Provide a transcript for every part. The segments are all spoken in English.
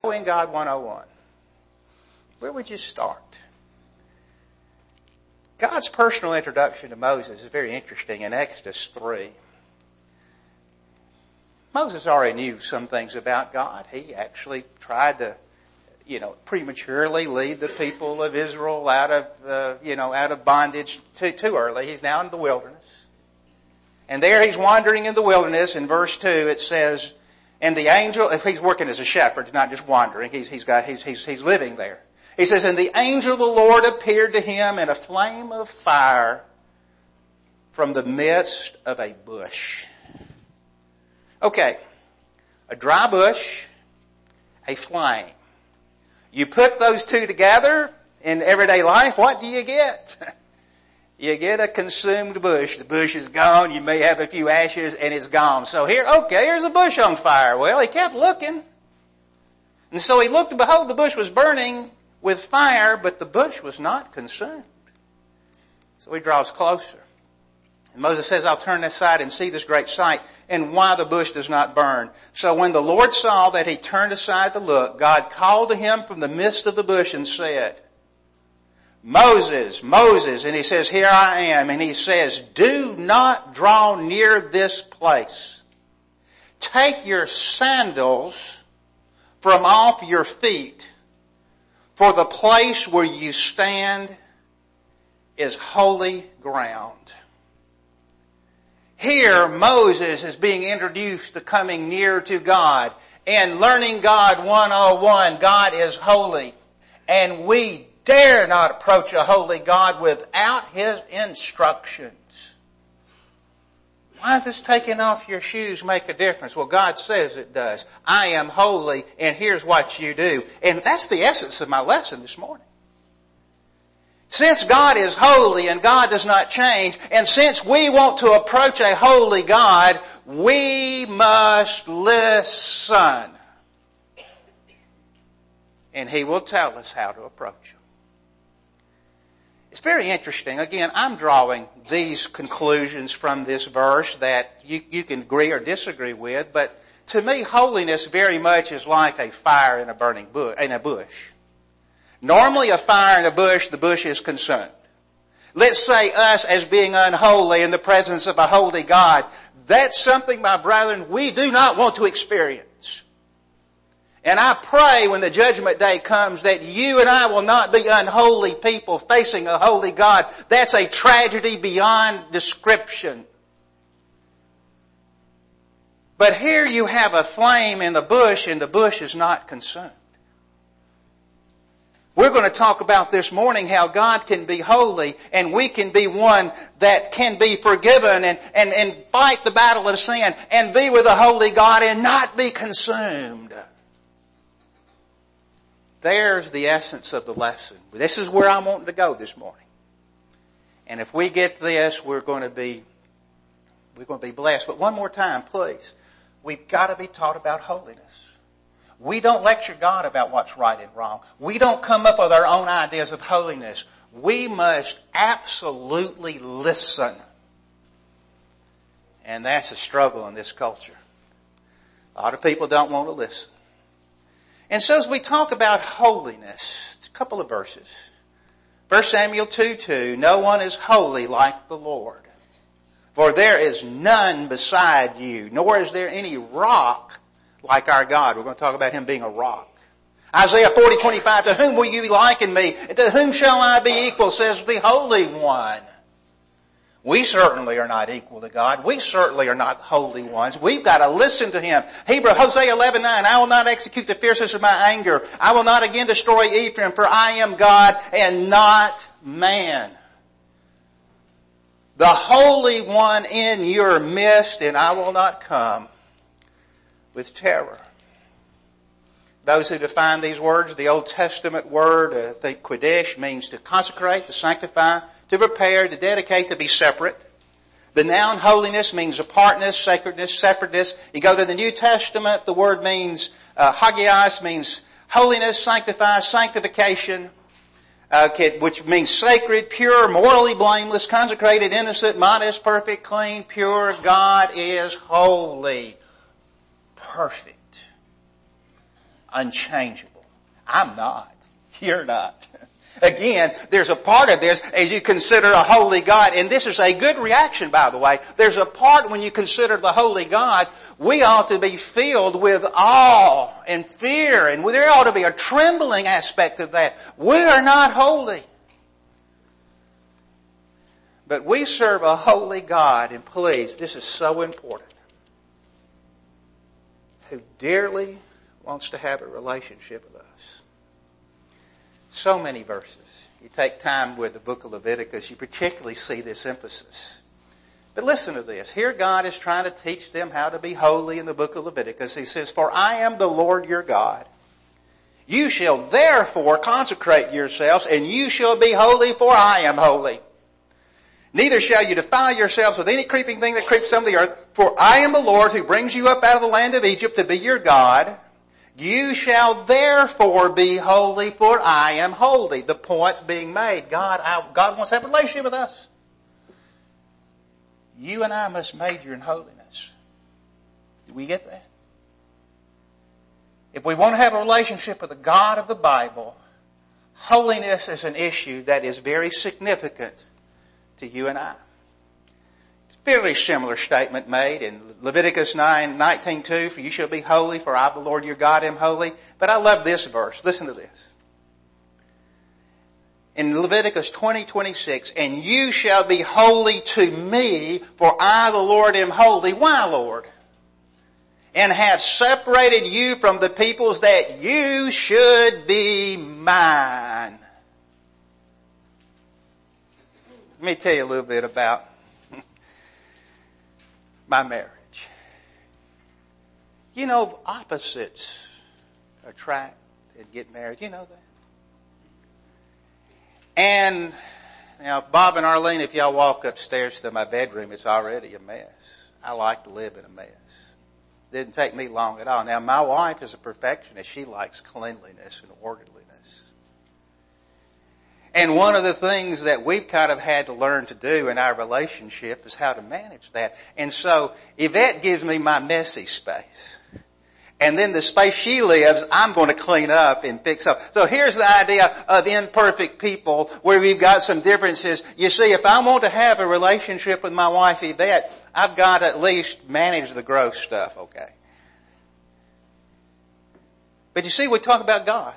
Knowing God 101. Where would you start? God's personal introduction to Moses is very interesting in Exodus 3. Moses already knew some things about God. He actually tried to, prematurely lead the people of Israel out of bondage too early. He's now in the wilderness. And there he's wandering in the wilderness. In verse 2 it says, and the angel, if he's working as a shepherd, he's not just wandering, he's living there. He says, and the angel of the Lord appeared to him in a flame of fire from the midst of a bush. Okay, a dry bush, a flame. You put those two together in everyday life, what do you get? You get a consumed bush. The bush is gone, you may have a few ashes, and it's gone. So here's a bush on fire. Well, he kept looking. And so he looked, and behold, the bush was burning with fire, but the bush was not consumed. So he draws closer. And Moses says, I'll turn aside and see this great sight, and why the bush does not burn. So when the Lord saw that he turned aside to look, God called to him from the midst of the bush and said, Moses, Moses. And he says, here I am. And he says, do not draw near this place. Take your sandals from off your feet, for the place where you stand is holy ground. Here, Moses is being introduced to coming near to God and learning God 101. God is holy, and we dare not approach a holy God without His instructions. Why does taking off your shoes make a difference? Well, God says it does. I am holy, and here's what you do. And that's the essence of my lesson this morning. Since God is holy and God does not change, and since we want to approach a holy God, we must listen. And He will tell us how to approach Him. It's very interesting. Again, I'm drawing these conclusions from this verse that you can agree or disagree with, but to me, holiness very much is like a fire in a burning bush. Normally a fire in a bush, the bush is consumed. Let's say us as being unholy in the presence of a holy God. That's something, my brethren, we do not want to experience. And I pray when the judgment day comes that you and I will not be unholy people facing a holy God. That's a tragedy beyond description. But here you have a flame in the bush, and the bush is not consumed. We're going to talk about this morning how God can be holy, and we can be one that can be forgiven and fight the battle of sin and be with a holy God and not be consumed. There's the essence of the lesson. This is where I'm wanting to go this morning. And if we get this, we're going to be blessed. But one more time, please. We've got to be taught about holiness. We don't lecture God about what's right and wrong. We don't come up with our own ideas of holiness. We must absolutely listen. And that's a struggle in this culture. A lot of people don't want to listen. And so as we talk about holiness, a couple of verses. 1 Samuel 2:2, no one is holy like the Lord. For there is none beside you, nor is there any rock like our God. We're going to talk about Him being a rock. Isaiah 40:25, to whom will you liken me? And to whom shall I be equal, says the Holy One. We certainly are not equal to God. We certainly are not the holy ones. We've got to listen to Him. Hosea 11:9, I will not execute the fierceness of my anger. I will not again destroy Ephraim, for I am God and not man. The Holy One in your midst, and I will not come with terror. Those who define these words, the Old Testament word, I think Kodesh means to consecrate, to sanctify, to prepare, to dedicate, to be separate. The noun holiness means apartness, sacredness, separateness. You go to the New Testament, the word means, hagios means holiness, sanctify, sanctification, which means sacred, pure, morally blameless, consecrated, innocent, modest, perfect, clean, pure. God is holy, perfect. unchangeable. I'm not. You're not. Again, there's a part of this as you consider a holy God, and this is a good reaction, by the way. There's a part when you consider the holy God, we ought to be filled with awe and fear, and there ought to be a trembling aspect of that. We are not holy. But we serve a holy God, and please, this is so important, who dearly wants to have a relationship with us. So many verses. You take time with the book of Leviticus, you particularly see this emphasis. But listen to this. Here God is trying to teach them how to be holy in the book of Leviticus. He says, "For I am the Lord your God. You shall therefore consecrate yourselves, and you shall be holy, for I am holy. Neither shall you defile yourselves with any creeping thing that creeps on the earth, for I am the Lord who brings you up out of the land of Egypt to be your God. You shall therefore be holy, for I am holy." The point's being made. God wants to have a relationship with us. You and I must major in holiness. Do we get that? If we want to have a relationship with the God of the Bible, holiness is an issue that is very significant to you and I. Fairly similar statement made in Leviticus 19:2, "For you shall be holy, for I, the Lord your God, am holy." But I love this verse. Listen to this. In Leviticus 20:26, "And you shall be holy to me, for I, the Lord, am holy." Why, Lord? "And have separated you from the peoples that you should be mine." Let me tell you a little bit about my marriage. You know, opposites attract and get married. You know that. And now, Bob and Arlene, if y'all walk upstairs to my bedroom, it's already a mess. I like to live in a mess. Didn't take me long at all. Now, my wife is a perfectionist. She likes cleanliness and orderliness. And one of the things that we've kind of had to learn to do in our relationship is how to manage that. And so Yvette gives me my messy space. And then the space she lives, I'm going to clean up and fix up. So here's the idea of imperfect people where we've got some differences. You see, if I want to have a relationship with my wife Yvette, I've got to at least manage the gross stuff, okay? But you see, we talk about God.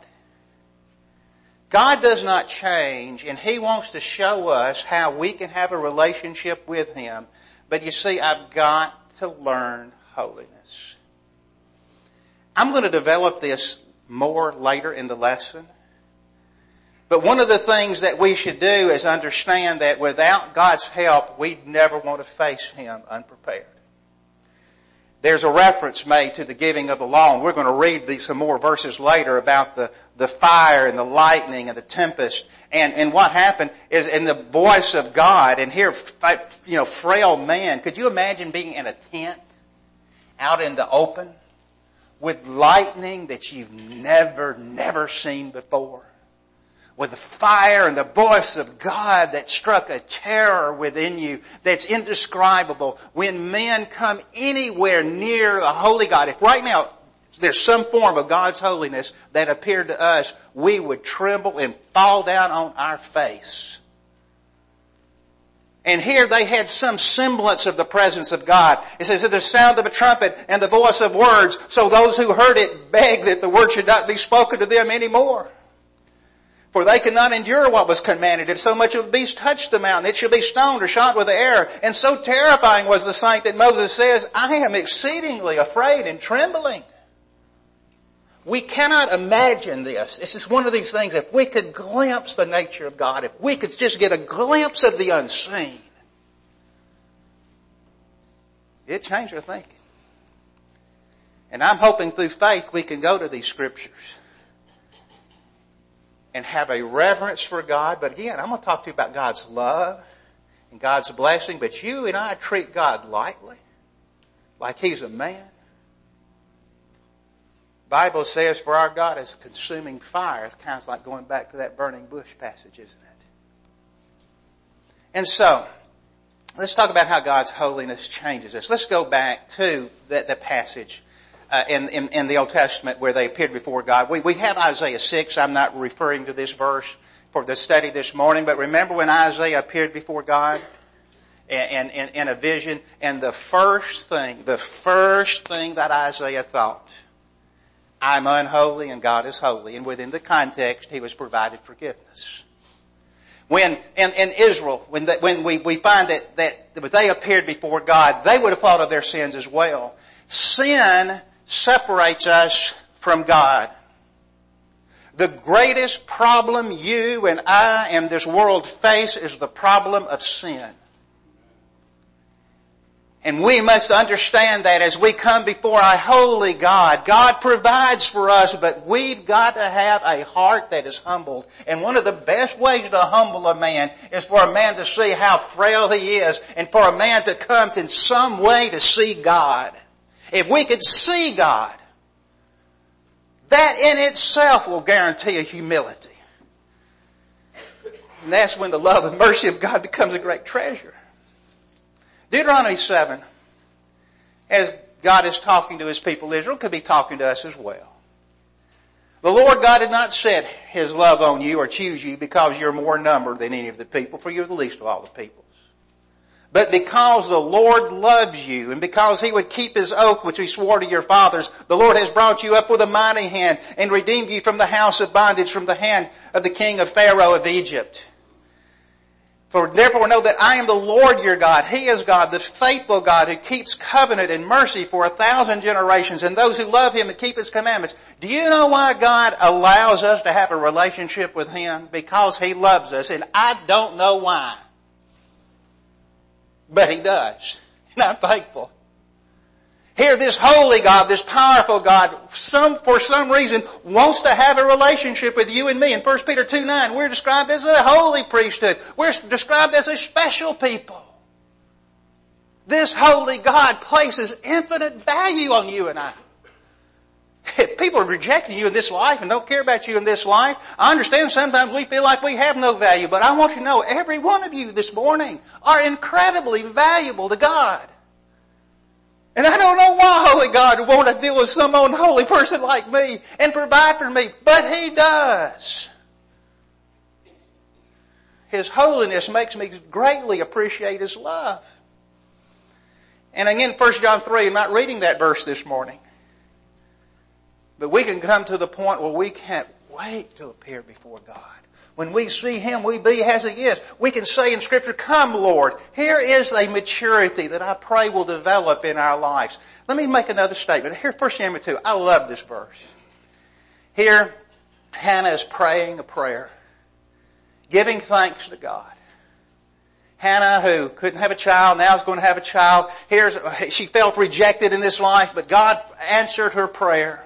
God does not change, and He wants to show us how we can have a relationship with Him. But you see, I've got to learn holiness. I'm going to develop this more later in the lesson. But one of the things that we should do is understand that without God's help, we'd never want to face Him unprepared. There's a reference made to the giving of the law, and we're going to read some more verses later about the fire and the lightning and the tempest. And what happened is in the voice of God, and here, frail man, could you imagine being in a tent out in the open with lightning that you've never seen before? With the fire and the voice of God that struck a terror within you that's indescribable. When men come anywhere near the holy God, if right now there's some form of God's holiness that appeared to us, we would tremble and fall down on our face. And here they had some semblance of the presence of God. It says, the sound of a trumpet and the voice of words, so those who heard it begged that the word should not be spoken to them anymore. For they could not endure what was commanded. If so much of a beast touched the mountain, it should be stoned or shot with the arrow. And so terrifying was the sight that Moses says, I am exceedingly afraid and trembling. We cannot imagine this. This is one of these things, if we could glimpse the nature of God, if we could just get a glimpse of the unseen, it'd change our thinking. And I'm hoping through faith we can go to these scriptures and have a reverence for God. But again, I'm going to talk to you about God's love and God's blessing. But you and I treat God lightly, like He's a man. The Bible says, for our God is a consuming fire. It's kind of like going back to that burning bush passage, isn't it? And so, let's talk about how God's holiness changes us. Let's go back to the passage in the Old Testament where they appeared before God. We have Isaiah 6. I'm not referring to this verse for the study this morning, but remember when Isaiah appeared before God in a vision, and the first thing that Isaiah thought, I'm unholy and God is holy. And within the context, he was provided forgiveness. When in Israel, when we find that they appeared before God, they would have thought of their sins as well. Sin separates us from God. The greatest problem you and I and this world face is the problem of sin. And we must understand that as we come before a holy God, God provides for us, but we've got to have a heart that is humbled. And one of the best ways to humble a man is for a man to see how frail he is, and for a man to come in some way to see God. If we could see God, that in itself will guarantee a humility. And that's when the love and mercy of God becomes a great treasure. Deuteronomy 7, as God is talking to His people Israel, could be talking to us as well. The Lord God did not set His love on you or choose you because you're more numbered than any of the people, for you're the least of all the peoples. But because the Lord loves you, and because He would keep His oath which He swore to your fathers, the Lord has brought you up with a mighty hand and redeemed you from the house of bondage, from the hand of the king of Pharaoh of Egypt. For therefore know that I am the Lord your God. He is God, the faithful God, who keeps covenant and mercy for 1,000 generations, and those who love Him and keep His commandments. Do you know why God allows us to have a relationship with Him? Because He loves us, and I don't know why. But He does. And I'm thankful. Here, this holy God, this powerful God, for some reason, wants to have a relationship with you and me. In 1 Peter 2:9, we're described as a holy priesthood. We're described as a special people. This holy God places infinite value on you and I. If people are rejecting you in this life and don't care about you in this life, I understand sometimes we feel like we have no value, but I want you to know every one of you this morning are incredibly valuable to God. And I don't know why holy God would want to deal with some unholy person like me and provide for me, but He does. His holiness makes me greatly appreciate His love. And again, 1 John 3, I'm not reading that verse this morning. But we can come to the point where we can't wait to appear before God. When we see Him, we be as He is. We can say in Scripture, come Lord. Here is a maturity that I pray will develop in our lives. Let me make another statement. Here, 1 Samuel 2. I love this verse. Here, Hannah is praying a prayer, giving thanks to God. Hannah, who couldn't have a child, now is going to have a child. She felt rejected in this life, but God answered her prayer.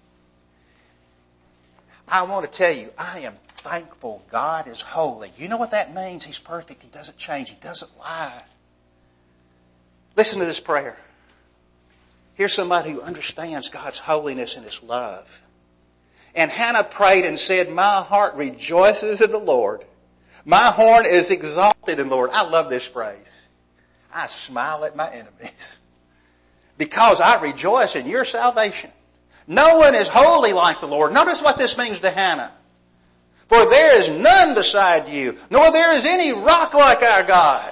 I want to tell you, I am thankful God is holy. You know what that means? He's perfect. He doesn't change. He doesn't lie. Listen to this prayer. Here's somebody who understands God's holiness and His love. And Hannah prayed and said, my heart rejoices in the Lord. My horn is exalted in the Lord. I love this phrase. I smile at my enemies because I rejoice in your salvation. No one is holy like the Lord. Notice what this means to Hannah. For there is none beside you, nor there is any rock like our God.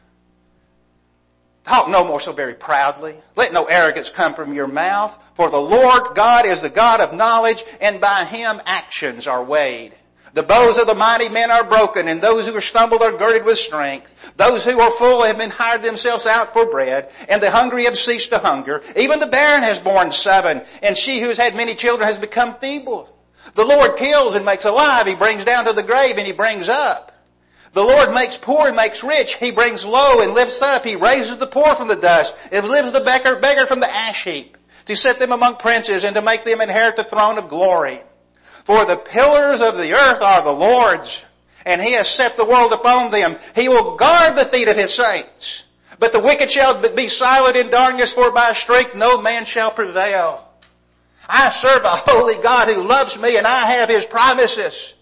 Talk no more so very proudly. Let no arrogance come from your mouth. For the Lord God is the God of knowledge, and by Him actions are weighed. The bows of the mighty men are broken, and those who are stumbled are girded with strength. Those who are full have been hired themselves out for bread, and the hungry have ceased to hunger. Even the barren has borne 7, and she who has had many children has become feeble. The Lord kills and makes alive. He brings down to the grave and He brings up. The Lord makes poor and makes rich. He brings low and lifts up. He raises the poor from the dust and lifts the beggar from the ash heap, to set them among princes and to make them inherit the throne of glory. For the pillars of the earth are the Lord's, and He has set the world upon them. He will guard the feet of His saints. But the wicked shall be silent in darkness, for by strength no man shall prevail. I serve a holy God who loves me, and I have His promises.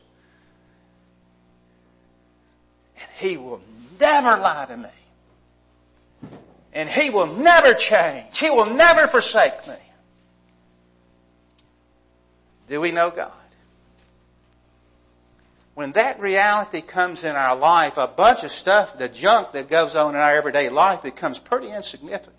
And He will never lie to me. And He will never change. He will never forsake me. Do we know God? When that reality comes in our life, a bunch of stuff, the junk that goes on in our everyday life becomes pretty insignificant.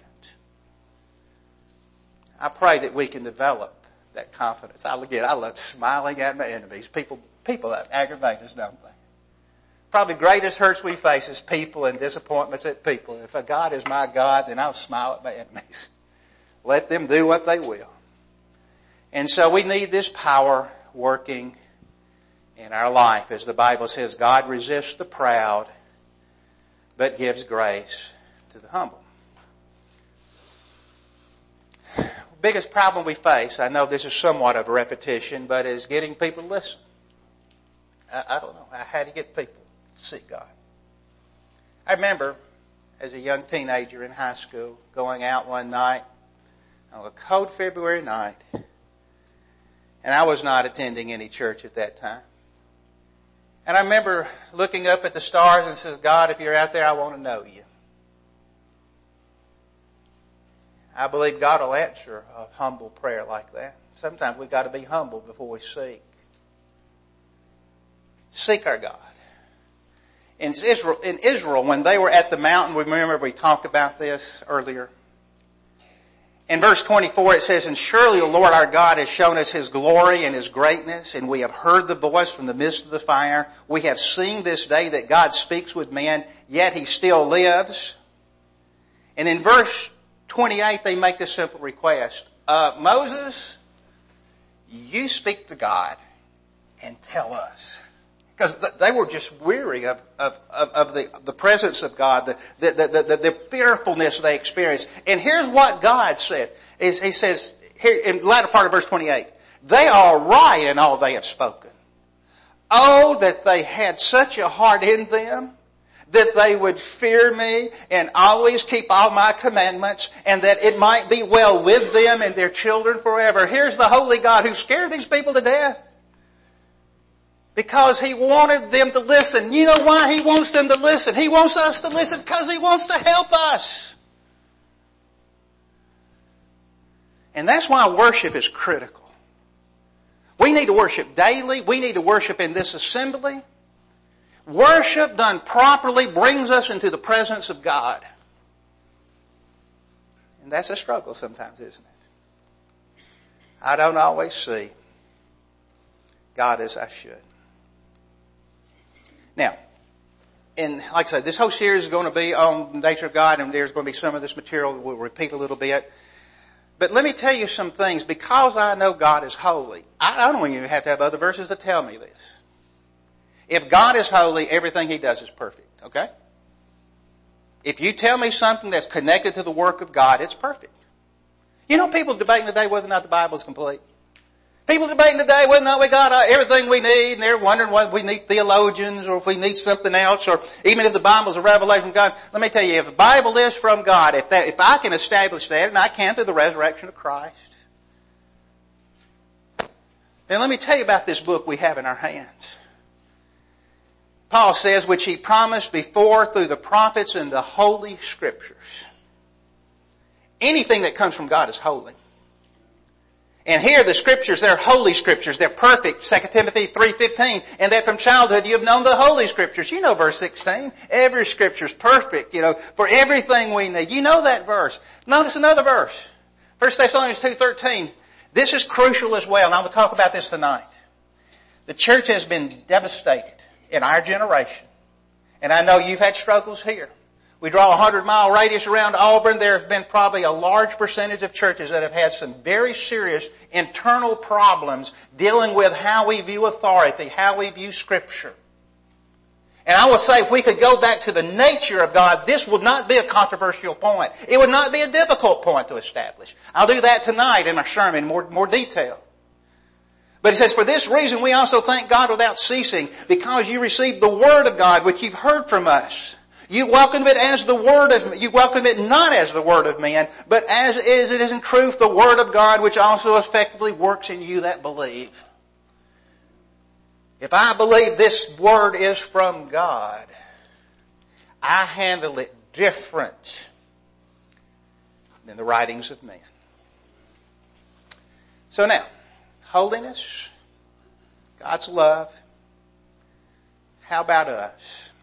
I pray that we can develop that confidence. I love smiling at my enemies. People that aggravate us, don't they? Probably the greatest hurts we face is people and disappointments at people. If a God is my God, then I'll smile at my enemies. Let them do what they will. And so we need this power working in our life. As the Bible says, God resists the proud, but gives grace to the humble. Biggest problem we face, I know this is somewhat of a repetition, but is getting people to listen. I don't know. How do you get people to seek God? I remember as a young teenager in high school going out one night on a cold February night, and I was not attending any church at that time. And I remember looking up at the stars and says, God, if you're out there, I want to know you. I believe God will answer a humble prayer like that. Sometimes we've got to be humble before we seek. Seek our God. In Israel, when they were at the mountain, remember we talked about this earlier. In verse 24 it says, and surely the Lord our God has shown us His glory and His greatness, and we have heard the voice from the midst of the fire. We have seen this day that God speaks with men, yet He still lives. And in verse 28 they make this simple request. Moses, you speak to God and tell us. Because they were just weary of the presence of God, the fearfulness they experienced. And here's what God said. He says, here in the latter part of verse 28, they are right in all they have spoken. Oh, that they had such a heart in them, that they would fear me and always keep all my commandments, and that it might be well with them and their children forever. Here's the holy God who scared these people to death. Because He wanted them to listen. You know why He wants them to listen? He wants us to listen because He wants to help us. And that's why worship is critical. We need to worship daily. We need to worship in this assembly. Worship done properly brings us into the presence of God. And that's a struggle sometimes, isn't it? I don't always see God as I should. Now, and like I said, this whole series is going to be on the nature of God, and there's going to be some of this material that we'll repeat a little bit. But let me tell you some things. Because I know God is holy, I don't even have to have other verses to tell me this. If God is holy, everything He does is perfect, okay? If you tell me something that's connected to the work of God, it's perfect. You know, people debating today whether or not the Bible is complete. People debating today whether or not we got everything we need, and they're wondering whether we need theologians or if we need something else, or even if the Bible's a revelation from God. Let me tell you, if the Bible is from God, if I can establish that, and I can through the resurrection of Christ, then let me tell you about this book we have in our hands. Paul says, which He promised before through the prophets in the Holy Scriptures. Anything that comes from God is holy. And here the Scriptures, they're holy Scriptures. They're perfect. 2 Timothy 3:15. And that from childhood you have known the Holy Scriptures. You know verse 16. Every Scripture's perfect, for everything we need. You know that verse. Notice another verse. 1 Thessalonians 2:13. This is crucial as well, and I will talk about this tonight. The church has been devastated in our generation. And I know you've had struggles here. We draw a 100-mile radius around Auburn. There have been probably a large percentage of churches that have had some very serious internal problems dealing with how we view authority, how we view Scripture. And I will say, if we could go back to the nature of God, this would not be a controversial point. It would not be a difficult point to establish. I'll do that tonight in my sermon in more detail. But it says, for this reason we also thank God without ceasing, because you received the Word of God, which you've heard from us. You welcome it as the word of, you welcome it not as the word of man, but as is it is in truth the Word of God, which also effectively works in you that believe. If I believe this Word is from God, I handle it different than the writings of men. So now, holiness, God's love. How about us?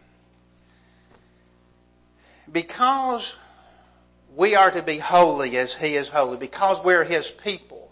Because we are to be holy as He is holy, because we're His people,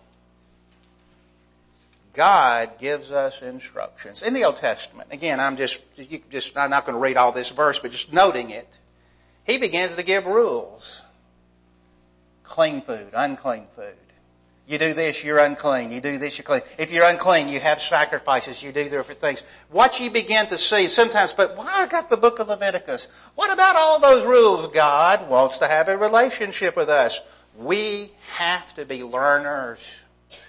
God gives us instructions. In the Old Testament, again, I'm not going to read all this verse, but just noting it. He begins to give rules. Clean food, unclean food. You do this, you're unclean. You do this, you're clean. If you're unclean, you have sacrifices. You do different things. What you begin to see sometimes, but why I got the book of Leviticus? What about all those rules? God wants to have a relationship with us. We have to be learners.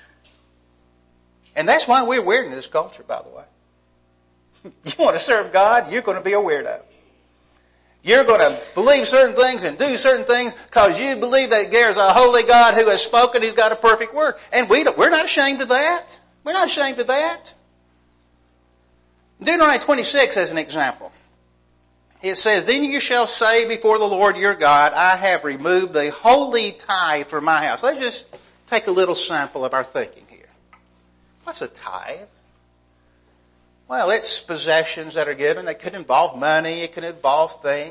And that's why we're weird in this culture, by the way. You want to serve God, you're going to be a weirdo. You're going to believe certain things and do certain things because you believe that there's a holy God who has spoken. He's got a perfect word. And we're not ashamed of that. We're not ashamed of that. Deuteronomy 26 as an example. It says, "Then you shall say before the Lord your God, I have removed the holy tithe from my house." Let's just take a little sample of our thinking here. What's a tithe? Well, it's possessions that are given. It could involve money. It could involve things.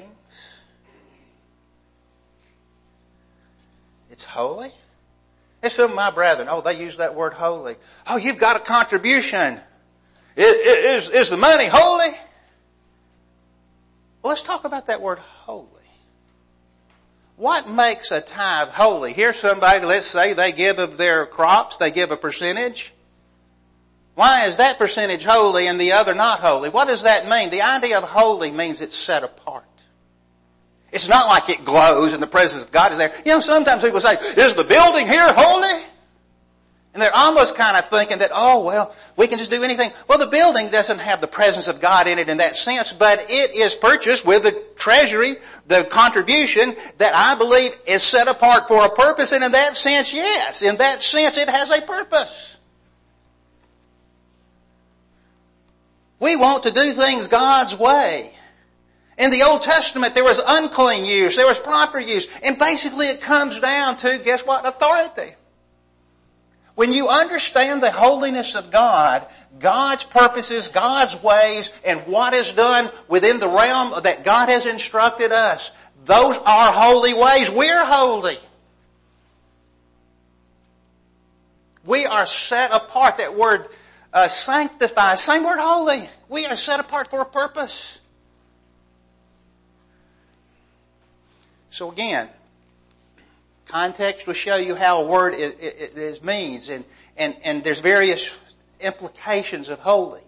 It's holy. There's some of my brethren, they use that word holy. Oh, you've got a contribution. Is the money holy? Well, let's talk about that word holy. What makes a tithe holy? Here's somebody, let's say they give of their crops, they give a percentage. Why is that percentage holy and the other not holy? What does that mean? The idea of holy means it's set apart. It's not like it glows and the presence of God is there. You know, sometimes people say, is the building here holy? And they're almost kind of thinking that, we can just do anything. Well, the building doesn't have the presence of God in it in that sense, but it is purchased with the treasury, the contribution that I believe is set apart for a purpose. And in that sense, yes, in that sense it has a purpose. We want to do things God's way. In the Old Testament, there was unclean use, there was proper use, and basically it comes down to, guess what? Authority. When you understand the holiness of God, God's purposes, God's ways, and what is done within the realm that God has instructed us, those are holy ways. We're holy. We are set apart. That word sanctify, same word holy. We are set apart for a purpose. So again, context will show you how a word it means, and there's various implications of holy.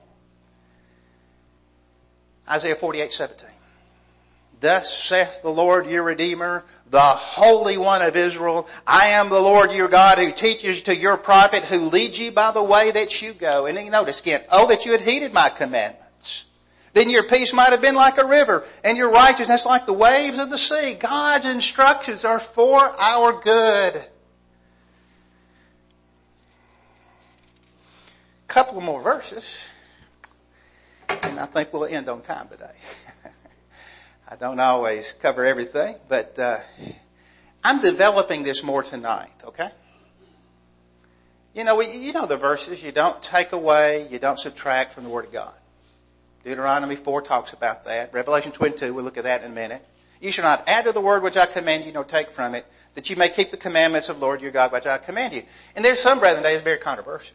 Isaiah 48:17. Thus saith the Lord your Redeemer, the Holy One of Israel, I am the Lord your God who teaches to your prophet, who leads you by the way that you go. And then notice again, that you had heeded my commandments. Then your peace might have been like a river, and your righteousness like the waves of the sea. God's instructions are for our good. Couple of more verses, and I think we'll end on time today. I don't always cover everything, but I'm developing this more tonight, okay? You know the verses. You don't take away, you don't subtract from the Word of God. Deuteronomy 4 talks about that. Revelation 22, we'll look at that in a minute. You shall not add to the word which I command you, nor take from it, that you may keep the commandments of the Lord your God which I command you. And there's some brethren that is very controversial.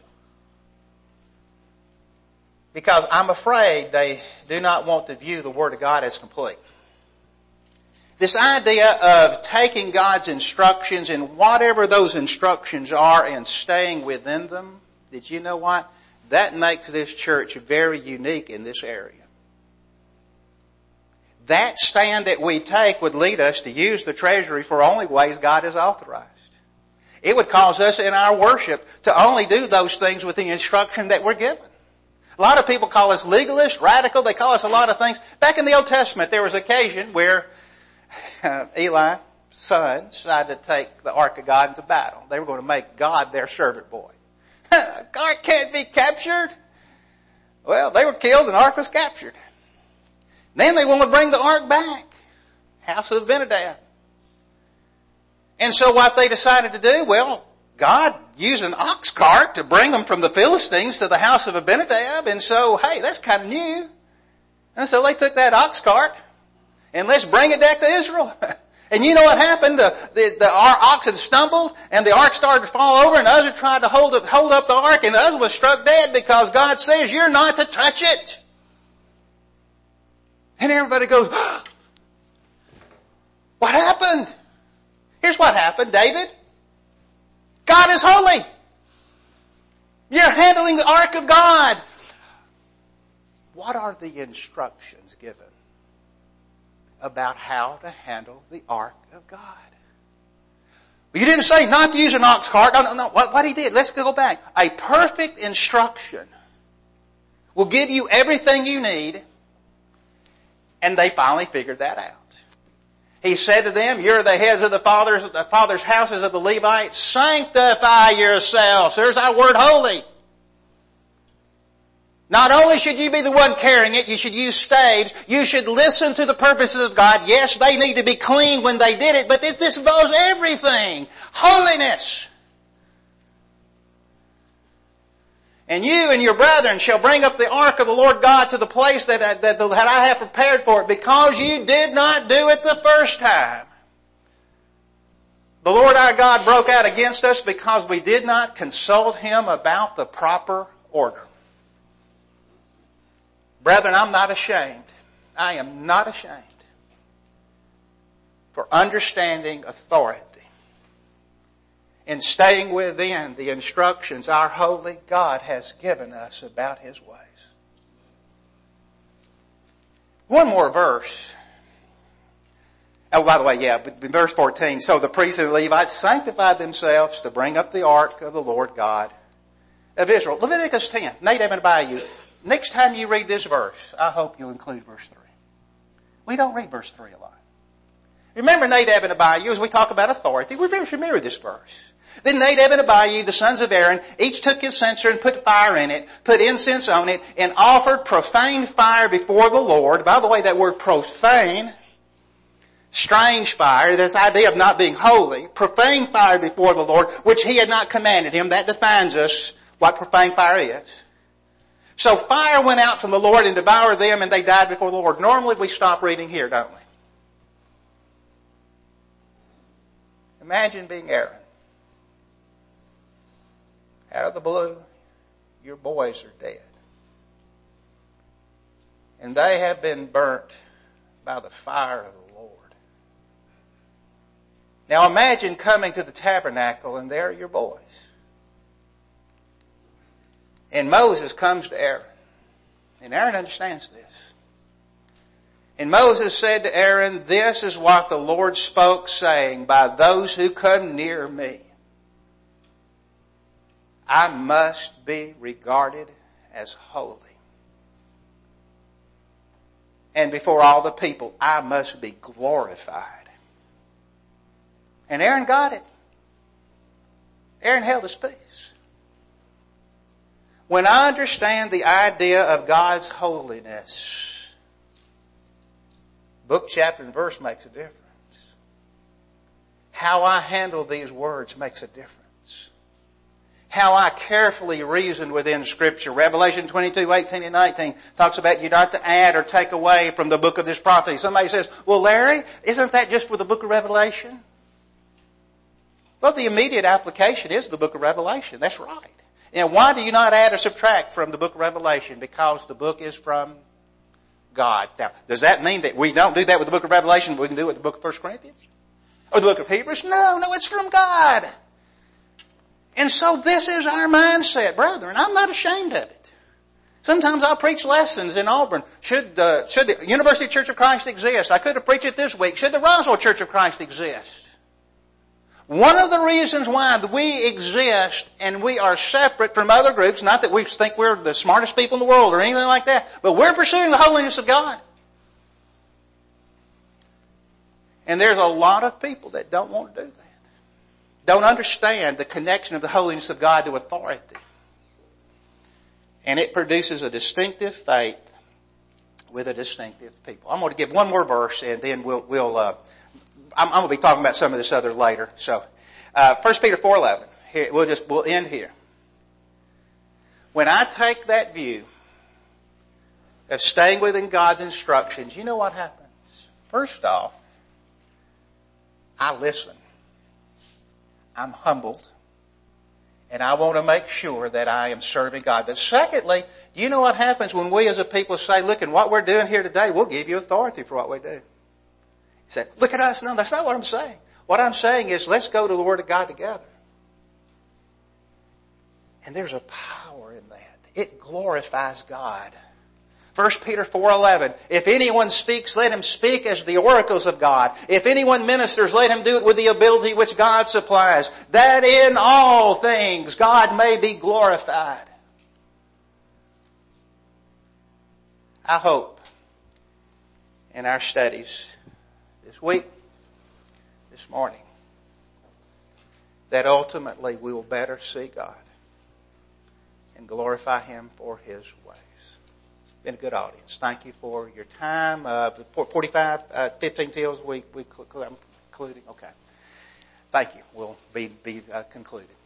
Because I'm afraid they do not want to view the Word of God as complete. This idea of taking God's instructions and whatever those instructions are and staying within them, did you know what? That makes this church very unique in this area. That stand that we take would lead us to use the treasury for only ways God has authorized. It would cause us in our worship to only do those things with the instruction that we're given. A lot of people call us legalist, radical. They call us a lot of things. Back in the Old Testament, there was an occasion where Eli's son decided to take the Ark of God into battle. They were going to make God their servant boy. The Ark can't be captured. Well, they were killed and the Ark was captured. Then they want to bring the Ark back. House of Abinadab. And so what they decided to do, God used an ox cart to bring them from the Philistines to the house of Abinadab, and so, hey, that's kind of new. And so they took that ox cart, and let's bring it back to Israel. And you know what happened? Our oxen stumbled, and the ark started to fall over, and Uzzah tried to hold up the ark, and Uzzah was struck dead because God says you're not to touch it. And everybody goes, what happened? Here's what happened, David. God is holy. You're handling the ark of God. What are the instructions given about how to handle the ark of God? You didn't say not to use an ox cart. No. What he did, let's go back. A perfect instruction will give you everything you need, and they finally figured that out. He said to them, you're the heads of the father's houses of the Levites. Sanctify yourselves. There's our word, holy. Not only should you be the one carrying it, you should use staves. You should listen to the purposes of God. Yes, they need to be clean when they did it, but this involves everything. Holiness. And you and your brethren shall bring up the ark of the Lord God to the place that I have prepared for it, because you did not do it the first time. The Lord our God broke out against us because we did not consult Him about the proper order. Brethren, I'm not ashamed. I am not ashamed for understanding authority and staying within the instructions our holy God has given us about His ways. One more verse. Oh, by the way, verse 14. So the priests and the Levites sanctified themselves to bring up the ark of the Lord God of Israel. Leviticus 10, Nadab and Abihu. Next time you read this verse, I hope you'll include verse 3. We don't read verse 3 a lot. Remember Nadab and Abihu, as we talk about authority, we're very familiar with this verse. Then Nadab and Abihu, the sons of Aaron, each took his censer and put fire in it, put incense on it, and offered profane fire before the Lord. By the way, that word profane, strange fire, this idea of not being holy, profane fire before the Lord, which He had not commanded him. That defines us, what profane fire is. So fire went out from the Lord and devoured them, and they died before the Lord. Normally we stop reading here, don't we? Imagine being Aaron. Out of the blue, your boys are dead. And they have been burnt by the fire of the Lord. Now imagine coming to the tabernacle and there are your boys. And Moses comes to Aaron. And Aaron understands this. And Moses said to Aaron, this is what the Lord spoke, saying, by those who come near me, I must be regarded as holy. And before all the people, I must be glorified. And Aaron got it. Aaron held his peace. When I understand the idea of God's holiness, book, chapter, and verse makes a difference. How I handle these words makes a difference. How I carefully reason within Scripture. Revelation 22, 18 and 19 talks about you not to add or take away from the book of this prophecy. Somebody says, well, Larry, isn't that just for the book of Revelation? Well, the immediate application is the book of Revelation. That's right. And why do you not add or subtract from the book of Revelation? Because the book is from God. Now, does that mean that we don't do that with the book of Revelation? We can do it with the book of 1 Corinthians? Or the book of Hebrews? No, it's from God. And so this is our mindset, brethren. I'm not ashamed of it. Sometimes I'll preach lessons in Auburn. Should the University Church of Christ exist? I could have preached it this week. Should the Roswell Church of Christ exist? One of the reasons why we exist and we are separate from other groups, not that we think we're the smartest people in the world or anything like that, but we're pursuing the holiness of God. And there's a lot of people that don't want to do that. Don't understand the connection of the holiness of God to authority. And it produces a distinctive faith with a distinctive people. I'm going to give one more verse and then I'm going to be talking about some of this other later. So, 1 Peter 4:11. here, we'll end here. When I take that view of staying within God's instructions, you know what happens? First off, I listen. I'm humbled. And I want to make sure that I am serving God. But secondly, do you know what happens when we as a people say, look, and what we're doing here today, we'll give you authority for what we do. You say, look at us. No, that's not what I'm saying. What I'm saying is, let's go to the Word of God together. And there's a power in that. It glorifies God. 1 Peter 4:11, if anyone speaks, let him speak as the oracles of God. If anyone ministers, let him do it with the ability which God supplies, that in all things God may be glorified. I hope in our studies this week, this morning, that ultimately we will better see God and glorify Him for His ways. Been a good audience. Thank you for your time. 15 tills I'm concluding. Okay. Thank you. We'll be concluded.